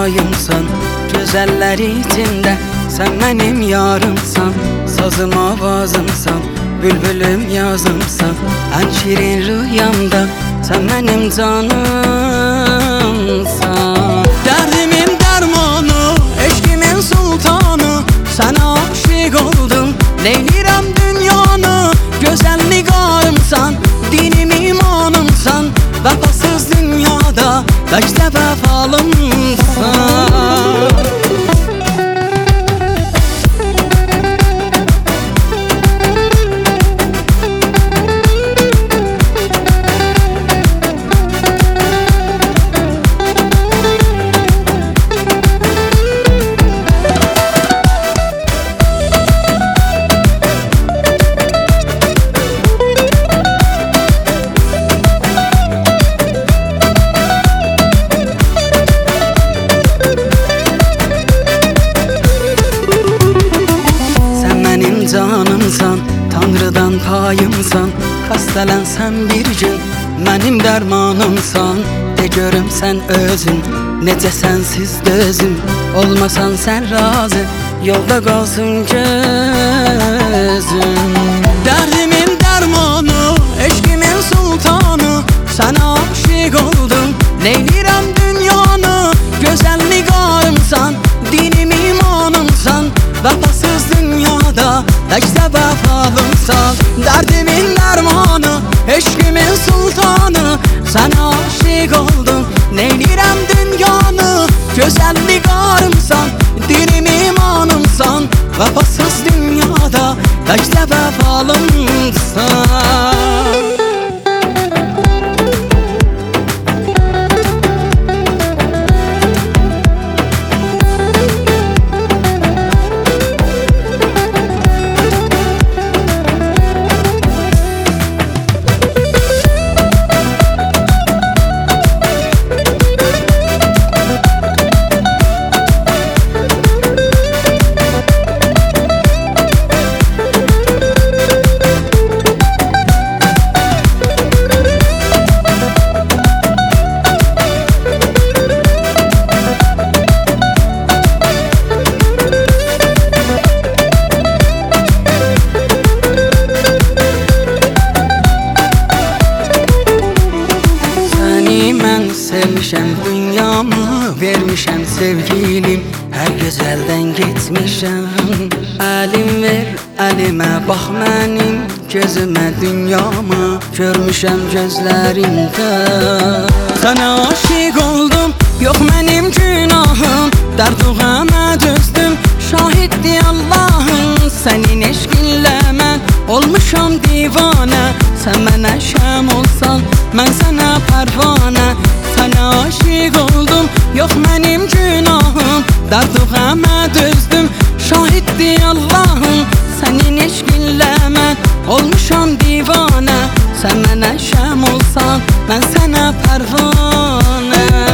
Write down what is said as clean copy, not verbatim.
payımsan, güzeller içinde sen benim yarımsan. Sazım avazımsan, bülbülüm yazımsan, en şirin rüyamda sen benim canımsan. Derdimin dermanı, eşkimin sultanı, sana aşık oldum, neylirem dünyanı. Güzel nigarımsan, dinim imanımsan, vefasız dünyada kaçta vefalımsan. Canımsan, Tanrı'dan payımsan, xəstələnsən bir gün mənim dərmanımsan. De görüm sən özün, necə sənsiz dözüm, olmasan sən razı, yolda qalsın gözüm. Dərdimin dərmanı, eşkimin sultanı, sənə aşık oldum, neylirəm dünyanı. Gözəl nigarımsan, dinim imanımsan, vefasız dünyada təkcə vəfalımsan. Dərdimin dərmanı, eşkimin sultanı, sənə aşık oldum, neylirəm dünyanı. Gözəl nigarımsan, dinim imanımsan, vefasız dünyada təkcə vəfalımsan. Sevmişəm dünyamı, vermişəm sevgilim, hər gözəldən getmişəm. Əlim ver əlimə, bax mənim gözümə, dünyamı görmüşəm gözlərində. Sənə aşık oldum, yox mənim günahım, dərd-qəmə dözdüm, şahiddi Allahım. Sənin eşqinlə mən olmuşam divanə, sən mənə şəm olsan, mən sənə pərvanə. Sənə aşık oldum, yox mənim günahım, dərd-qəmə dözdüm, şahiddi Allahım. Sənin eşqinlə mən olmuşam divanə, sən mənə şəm olsan, mən sənə pərvanə.